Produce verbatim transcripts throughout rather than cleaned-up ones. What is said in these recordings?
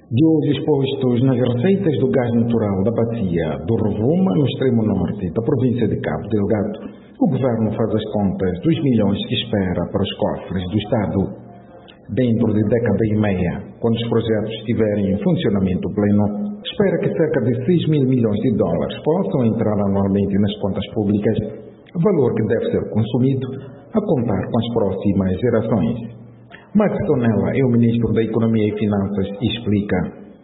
De hoje expostos nas receitas do gás natural da bacia do Rovuma, no extremo norte da província de Cabo Delgado, o governo faz as contas dos milhões que espera para os cofres do Estado. Dentro de década e meia, quando os projetos estiverem em funcionamento pleno, espera que cerca de seis mil milhões de dólares possam entrar anualmente nas contas públicas, valor que deve ser consumido a contar com as próximas gerações. Max Tonella é o ministro da Economia e Finanças e explica.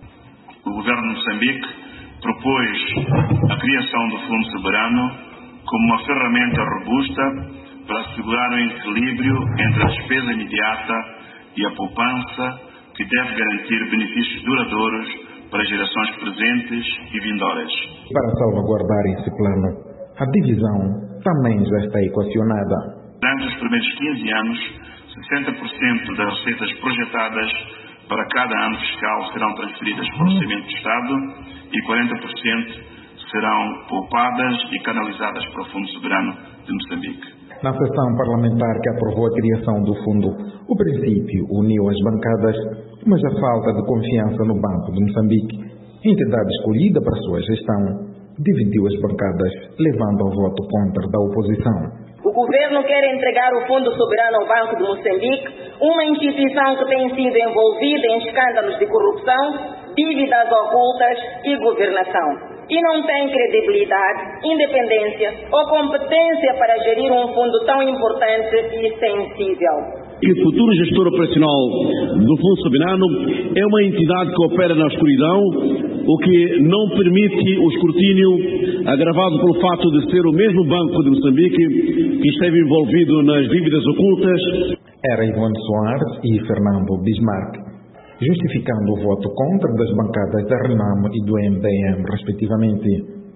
O governo de Moçambique propôs a criação do Fundo Soberano como uma ferramenta robusta para assegurar um equilíbrio entre a despesa imediata e a poupança que deve garantir benefícios duradouros para gerações presentes e vindouras. Para salvaguardar esse plano, a divisão também já está equacionada. Durante os primeiros quinze anos, sessenta por cento das receitas projetadas para cada ano fiscal serão transferidas para o Orçamento do Estado e quarenta por cento serão poupadas e canalizadas para o Fundo Soberano de Moçambique. Na sessão parlamentar que aprovou a criação do fundo, o princípio uniu as bancadas, mas a falta de confiança no Banco de Moçambique, entidade escolhida para sua gestão, dividiu as bancadas, levando ao voto contra da oposição. O governo quer entregar o Fundo Soberano ao Banco de Moçambique, uma instituição que tem sido envolvida em escândalos de corrupção, dívidas ocultas e governação. E não tem credibilidade, independência ou competência para gerir um fundo tão importante e sensível. O futuro gestor operacional do Fundo Soberano é uma entidade que opera na escuridão, o que não permite o escrutínio agravado pelo fato de ser o mesmo Banco de Moçambique que esteve envolvido nas dívidas ocultas. Era Ivone Soares e Fernando Bismarck, justificando o voto contra das bancadas da RENAM e do M D M, respectivamente.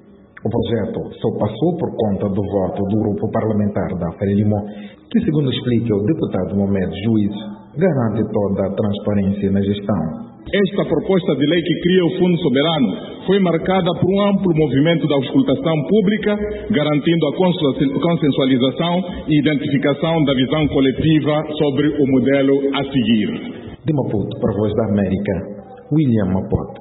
O projeto só passou por conta do voto do grupo parlamentar da Frelimo, que, segundo explica o deputado Mohamed Juiz, garante toda a transparência na gestão. Esta proposta de lei que cria o Fundo Soberano foi marcada por um amplo movimento da auscultação pública, garantindo a consensualização e identificação da visão coletiva sobre o modelo a seguir. De Maputo para a Voz da América, William Maputo.